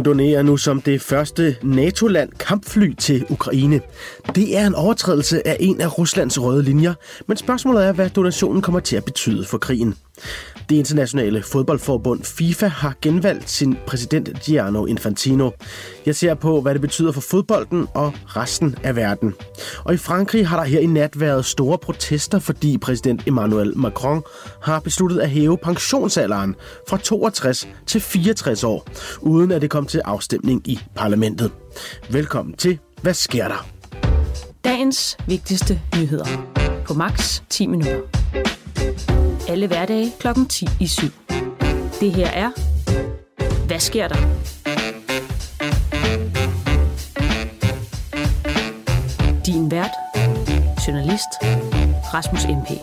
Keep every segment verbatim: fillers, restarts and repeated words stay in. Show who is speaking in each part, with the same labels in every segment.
Speaker 1: donerer nu som det første NATO-land kampfly til Ukraine. Det er en overtrædelse af en af Ruslands røde linjer, men spørgsmålet er, hvad donationen kommer til at betyde for krigen. Det internationale fodboldforbund FIFA har genvalgt sin præsident Gianni Infantino. Jeg ser på, hvad det betyder for fodbolden og resten af verden. Og i Frankrig har der her i nat været store protester, fordi præsident Emmanuel Macron har besluttet at hæve pensionsalderen fra toogtres til fireogtres år, uden at det kom til afstemning i parlamentet. Velkommen til Hvad sker der?
Speaker 2: Dagens vigtigste nyheder på maks ti minutter. Alle hverdage klokken ti i syv. Det her er Hvad sker der? Din vært, journalist Rasmus M P.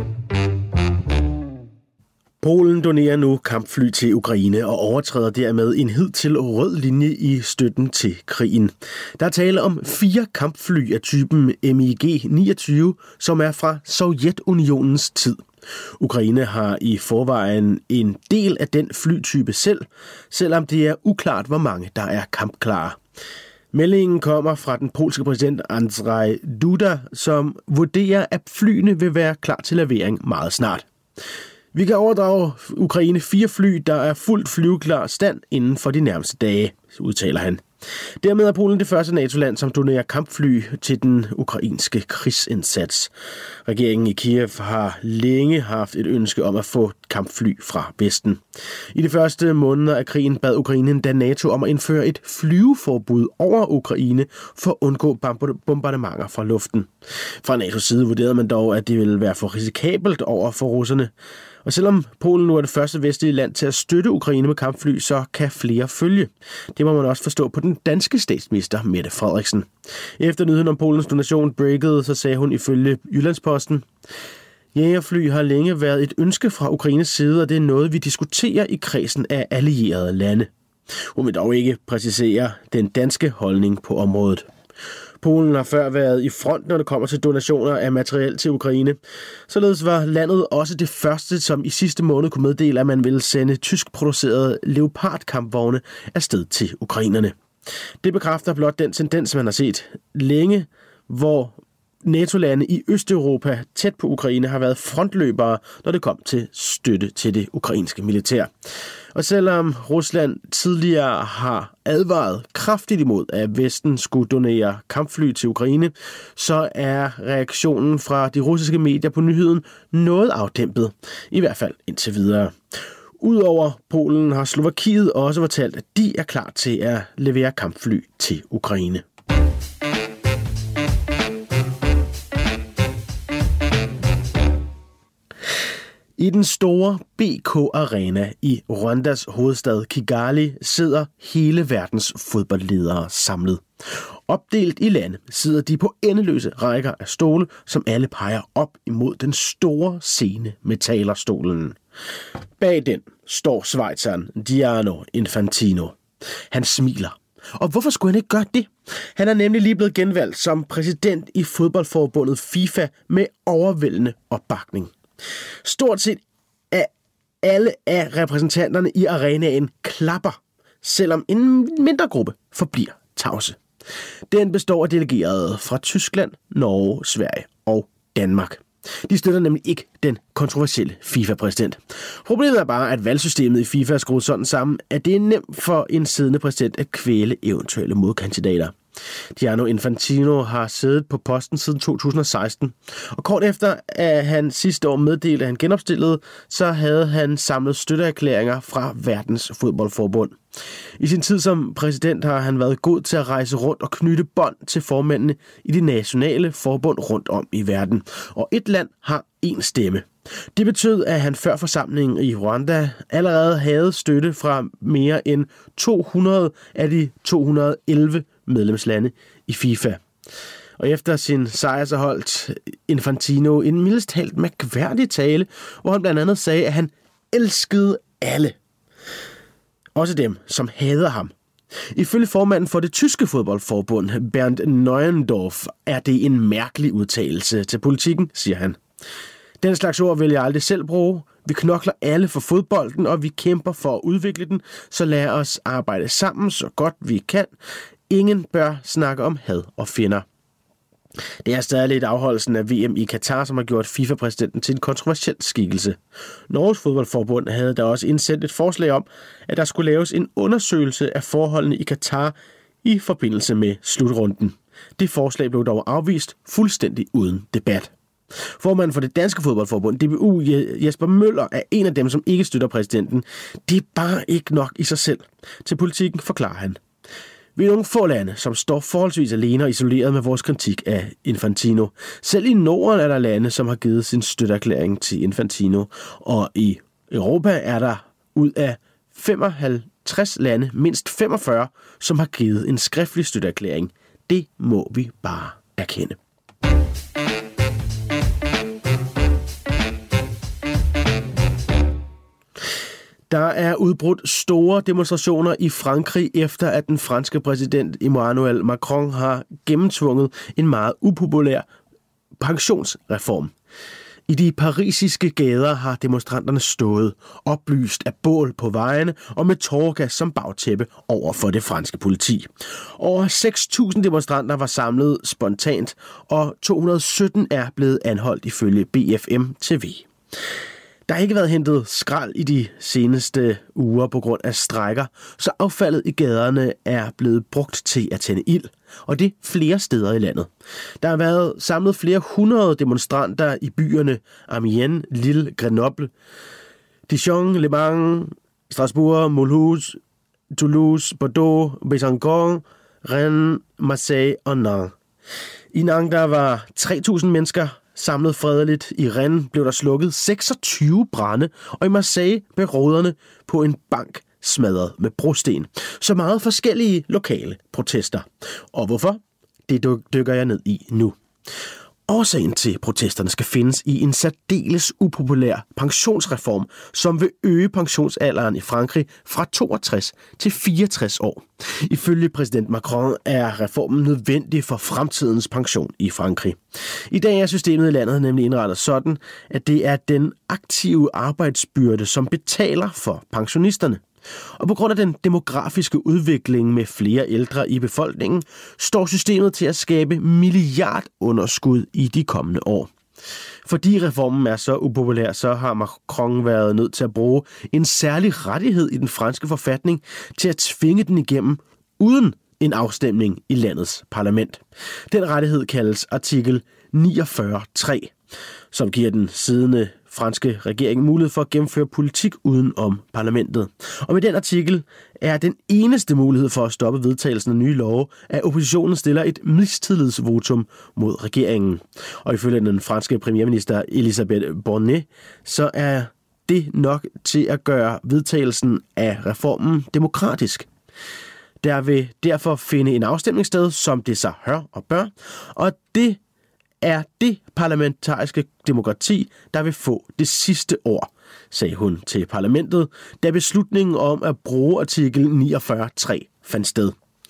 Speaker 1: Polen donerer nu kampfly til Ukraine og overtræder dermed en hidtil rød linje i støtten til krigen. Der er tale om fire kampfly af typen M I G niogtyve, som er fra Sovjetunionens tid. Ukraine har i forvejen en del af den flytype selv, selvom det er uklart, hvor mange der er kampklare. Meldingen kommer fra den polske præsident Andrzej Duda, som vurderer, at flyene vil være klar til levering meget snart. Vi kan overdrage Ukraine fire fly, der er fuldt flyveklar stand inden for de nærmeste dage, udtaler han. Dermed er Polen det første NATO-land, som donerer kampfly til den ukrainske krigsindsats. Regeringen i Kiev har længe haft et ønske om at få kampfly fra Vesten. I de første måneder af krigen bad Ukraine endda NATO om at indføre et flyveforbud over Ukraine for at undgå bombardementer fra luften. Fra NATO's side vurderede man dog, at det ville være for risikabelt over for russerne. Og selvom Polen nu er det første vestlige land til at støtte Ukraine med kampfly, så kan flere følge. Det må man også forstå på den danske statsminister Mette Frederiksen. Efter nyheden om Polens donation breakede, så sagde hun ifølge Jyllandsposten: Jægerfly har længe været et ønske fra Ukraines side, og det er noget, vi diskuterer i kredsen af allierede lande. Hun vil dog ikke præcisere den danske holdning på området. Polen har før været i front, når det kommer til donationer af materiel til Ukraine. Således var landet også det første, som i sidste måned kunne meddele, at man ville sende tyskproducerede Leopard-kampvogne afsted til ukrainerne. Det bekræfter blot den tendens, man har set længe, hvor NATO-lande i Østeuropa tæt på Ukraine har været frontløbere, når det kom til støtte til det ukrainske militær. Og selvom Rusland tidligere har advaret kraftigt imod, at Vesten skulle donere kampfly til Ukraine, så er reaktionen fra de russiske medier på nyheden noget afdæmpet, i hvert fald indtil videre. Udover Polen har Slovakiet også fortalt, at de er klar til at levere kampfly til Ukraine. I den store B K Arena i Rwandas hovedstad Kigali sidder hele verdens fodboldledere samlet. Opdelt i lande sidder de på endeløse rækker af stole, som alle peger op imod den store scene med talerstolen. Bag den står schweizeren Gianni Infantino. Han smiler. Og hvorfor skulle han ikke gøre det? Han er nemlig lige blevet genvalgt som præsident i fodboldforbundet FIFA med overvældende opbakning. Stort set af alle af repræsentanterne i arenaen klapper, selvom en mindre gruppe forbliver tavse. Den består af delegerede fra Tyskland, Norge, Sverige og Danmark. De støtter nemlig ikke den kontroversielle FIFA-præsident. Problemet er bare, at valgsystemet i FIFA er skruet sådan sammen, at det er nemt for en siddende præsident at kvæle eventuelle modkandidater. Gianni Infantino har siddet på posten siden to tusind og seksten, og kort efter, at han sidste år meddelte, at han genopstillede, så havde han samlet støtteerklæringer fra verdens fodboldforbund. I sin tid som præsident har han været god til at rejse rundt og knytte bånd til formændene i de nationale forbund rundt om i verden, og et land har én stemme. Det betød, at han før forsamlingen i Rwanda allerede havde støtte fra mere end to hundrede af de to hundrede og elleve medlemslande i FIFA. Og efter sin sejr så holdt Infantino en mildest talt mærkværdig tale, hvor han blandt andet sagde, at han elskede alle. Også dem, som hader ham. Ifølge formanden for det tyske fodboldforbund, Bernd Neuendorf, er det en mærkelig udtalelse til politikken, siger han. Den slags ord vil jeg aldrig selv bruge. Vi knokler alle for fodbolden, og vi kæmper for at udvikle den, så lad os arbejde sammen så godt vi kan. Ingen bør snakke om had og fjender. Det er stadig lidt afholdelsen af V M i Katar, som har gjort FIFA-præsidenten til en kontroversiel skikkelse. Norges fodboldforbund havde da også indsendt et forslag om, at der skulle laves en undersøgelse af forholdene i Katar i forbindelse med slutrunden. Det forslag blev dog afvist fuldstændig uden debat. Formanden for det danske fodboldforbund, D B U, Jesper Møller, er en af dem, som ikke støtter præsidenten. Det er bare ikke nok i sig selv. Til Politikken forklarer han: Vi er nogle få lande, som står forholdsvis alene og isoleret med vores kritik af Infantino. Selv i Norden er der lande, som har givet sin støtteerklæring til Infantino. Og i Europa er der ud af femoghalvtreds lande mindst femogfyrre, som har givet en skriftlig støtteerklæring. Det må vi bare erkende. Der er udbrudt store demonstrationer i Frankrig, efter at den franske præsident Emmanuel Macron har gennemtvunget en meget upopulær pensionsreform. I de parisiske gader har demonstranterne stået, oplyst af bål på vejene og med tåregas som bagtæppe over for det franske politi. Over seks tusind demonstranter var samlet spontant, og to hundrede og sytten er blevet anholdt ifølge B F M T V. Der har ikke været hentet skrald i de seneste uger på grund af strejker, så affaldet i gaderne er blevet brugt til at tænde ild, og det flere steder i landet. Der har været samlet flere hundrede demonstranter i byerne Amiens, Lille, Grenoble, Dijon, Le Mans, Strasbourg, Mulhouse, Toulouse, Bordeaux, Besançon, Rennes, Marseille og Nantes. I Nantes der var tre tusind mennesker samlet fredeligt. I Rennes blev der slukket seksogtyve brande, og i Marseille blev ruderne på en bank smadret med brosten. Så meget forskellige lokale protester. Og hvorfor? Det dykker jeg ned i nu. Årsagen til protesterne skal findes i en særdeles upopulær pensionsreform, som vil øge pensionsalderen i Frankrig fra toogtres til fireogtres år. Ifølge præsident Macron er reformen nødvendig for fremtidens pension i Frankrig. I dag er systemet i landet nemlig indrettet sådan, at det er den aktive arbejdsbyrde, som betaler for pensionisterne. Og på grund af den demografiske udvikling med flere ældre i befolkningen, står systemet til at skabe milliardunderskud i de kommende år. Fordi reformen er så upopulær, så har Macron været nødt til at bruge en særlig rettighed i den franske forfatning til at tvinge den igennem uden en afstemning i landets parlament. Den rettighed kaldes artikel niogfyrre tre, som giver den siddende franske regering mulighed for at gennemføre politik uden om parlamentet. Og med den artikel er den eneste mulighed for at stoppe vedtagelsen af nye love, at oppositionen stiller et mistillidsvotum mod regeringen. Og ifølge den franske premierminister Elisabeth Borne, så er det nok til at gøre vedtagelsen af reformen demokratisk. Der vil derfor finde en afstemning sted, som det så hør og bør, og det er det parlamentariske demokrati, der vil få det sidste ord, sagde hun til parlamentet, da beslutningen om at bruge artikel niogfyrre tre fandt sted.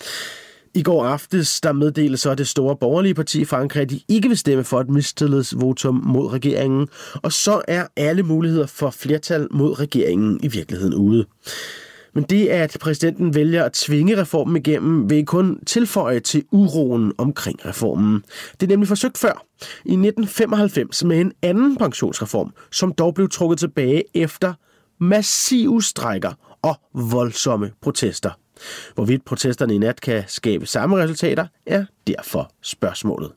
Speaker 1: I går aftes der meddelte så det store borgerlige parti i Frankrig, at de ikke vil stemme for et mistillidsvotum mod regeringen, og så er alle muligheder for flertal mod regeringen i virkeligheden ude. Men det, at præsidenten vælger at tvinge reformen igennem, vil kun tilføje til uroen omkring reformen. Det er nemlig forsøgt før, i nitten femoghalvfems, med en anden pensionsreform, som dog blev trukket tilbage efter massive strejker og voldsomme protester. Hvorvidt protesterne i nat kan skabe samme resultater, er derfor spørgsmålet.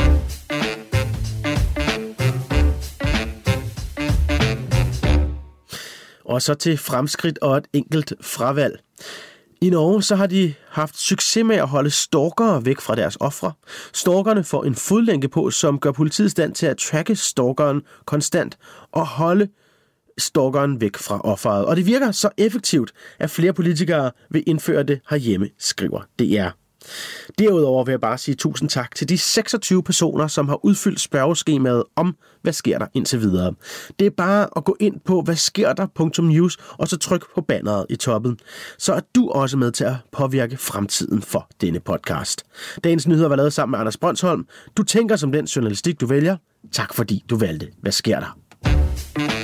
Speaker 1: Og så til fremskridt og et enkelt fravalg. I Norge så har de haft succes med at holde stalkere væk fra deres ofre. Stalkerne får en fodlænke på, som gør politiet i stand til at tracke stalkeren konstant og holde stalkeren væk fra offeret. Og det virker så effektivt, at flere politikere vil indføre det herhjemme, skriver D R. Derudover vil jeg bare sige tusind tak til de seksogtyve personer, som har udfyldt spørgeskemaet om, hvad sker der indtil videre. Det er bare at gå ind på hvad sker der punktum news og så tryk på banneret i toppen. Så er du også med til at påvirke fremtiden for denne podcast. Dagens nyheder var lavet sammen med Anders Brønsholm. Du tænker som den journalistik, du vælger. Tak fordi du valgte. Hvad sker der?